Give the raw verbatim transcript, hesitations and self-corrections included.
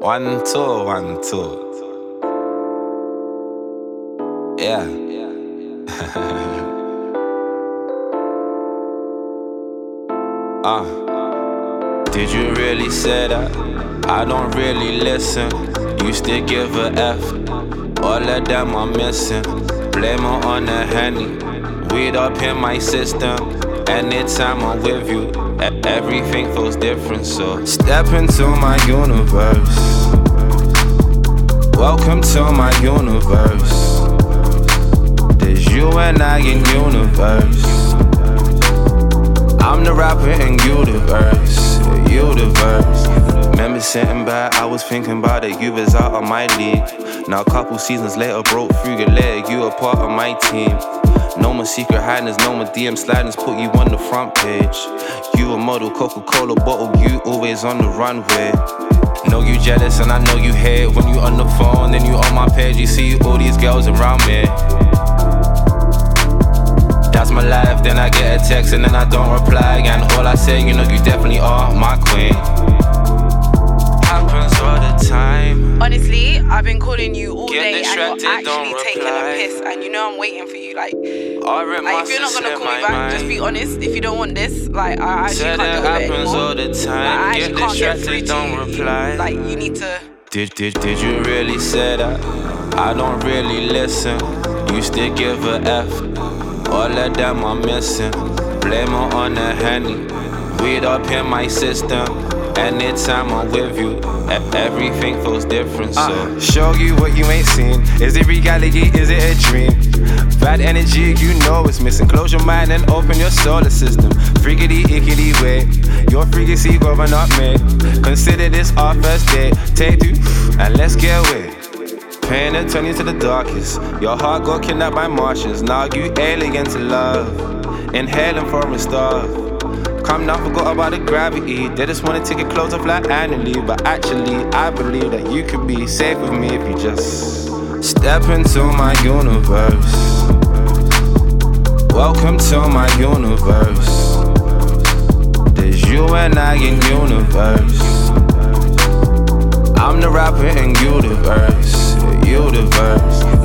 One, two, one, two. Yeah. uh. Did you really say that? I don't really listen. You still give a F. All of them are missing. Blame it on the Henny. Weed up in my system. Anytime I'm with you, e- everything feels different. So step into my universe. Welcome to my universe. There's you and I in universe. I'm the rapper in universe, universe. Remember sitting back, I was thinking about it. You was out of my league. Now a couple seasons later, broke through your leg. You a part of my team. No more secret hidings, no more D M slidings. Put you on the front page. You a model, Coca-Cola bottle. You always on the runway. Know you jealous and I know you hate. When you on the phone, then you on my page. You see all these girls around me. That's my life, then I get a text and then I don't reply. And all I say, you know you definitely are my queen. Happens all the time. Honestly, I've been calling you all Get day and distracted, you're don't actually taking reply. a piss. And you know I'm waiting for you. Like, All right, like if you're not gonna call me back, just be honest. If you don't want this, like I actually Said can't it deal with it happens anymore. all the Like, time. I Get actually can't get through distracted, to don't you. reply. Like you need to. Did, did, did you really say that? I don't really listen. You still give a F. All of them are missing. Blame it on the Henny. Weed up in my system. Anytime I'm with you, e- everything feels different. So uh, show you what you ain't seen. Is it reality? Is it a dream? Bad energy, you know it's missing. Close your mind and open your solar system. Freakity, ickity way. Your freaky growing up me. Consider this our first date. Take two and let's get away. Paying attention to the darkest. Your heart got kidnapped by Martians. Now you alien to love. Inhaling foreign stuff. Come now, forgot about the gravity. They just wanna take it close up like annually. But actually, I believe that you could be safe with me if you just step into my universe. Welcome to my universe. There's you and I in universe. I'm the rapper in universe, universe.